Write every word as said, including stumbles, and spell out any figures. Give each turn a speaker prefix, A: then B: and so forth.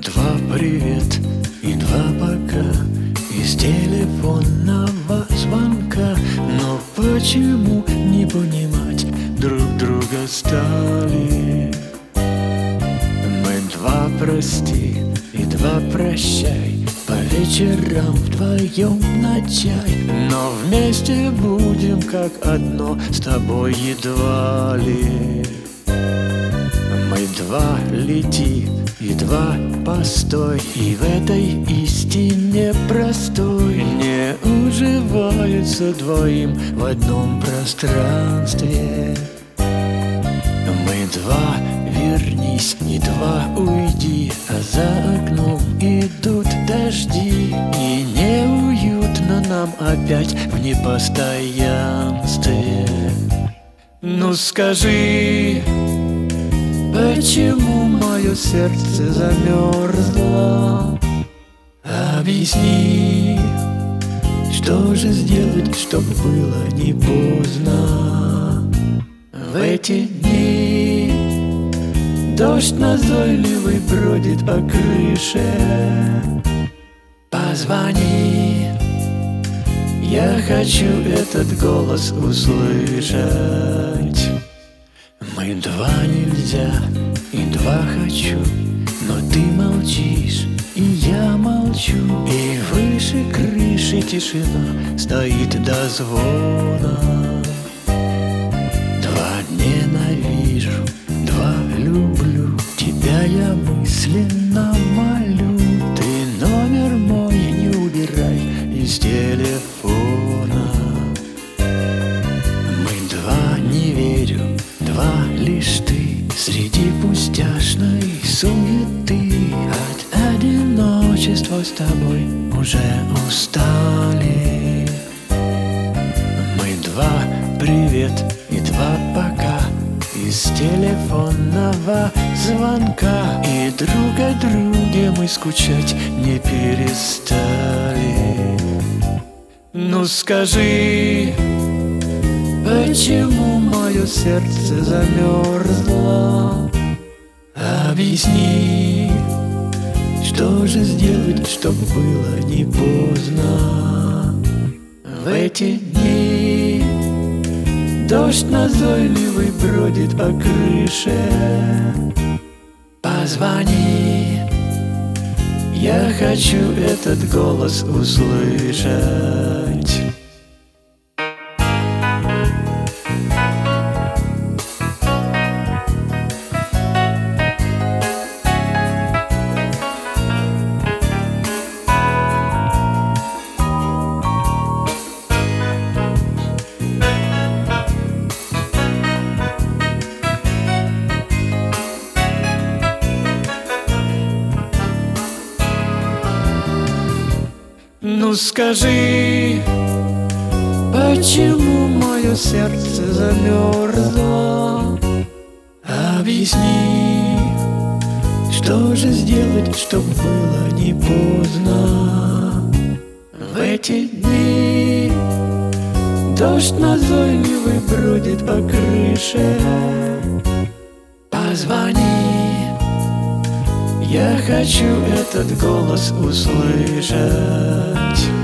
A: Два привет и два пока из телефонного звонка. Но почему не понимать друг друга стали? Мы два прости и два прощай, по вечерам вдвоем на чай. Но вместе будем как одно, с тобой едва ли. Мы два лети и два постой, и в этой истине простой не уживается двоим в одном пространстве. Мы два вернись и два уйди, а за окном идут дожди, и неуютно нам опять в непостоянстве. Ну скажи, почему мое сердце замерзло? Объясни, что же сделать, чтоб было не поздно? В эти дни дождь назойливый бродит по крыше. Позвони, я хочу этот голос услышать. Мы два нельзя и два хочу, но ты молчишь, и я молчу, и выше крыши тишина стоит до звона. Два ненавижу, два люблю, тебя я мысленно молю. Ты номер мой не убирай из телефона. Мы два не верю, два лишь ты среди пустяшной суеты. От одиночества с тобой уже устали. Мы два привет и два пока из телефонного звонка, и друг о друге мы скучать не перестали. Ну скажи, почему мое сердце замерзло? Объясни, что же сделать, чтоб было не поздно? В эти дни дождь назойливый бродит по крыше. Позвони, я хочу этот голос услышать. Ну скажи, почему мое сердце замерзло? Объясни, что же сделать, чтоб было не поздно? В эти дни дождь назойливый бродит по крыше. Позвони, я хочу этот голос услышать.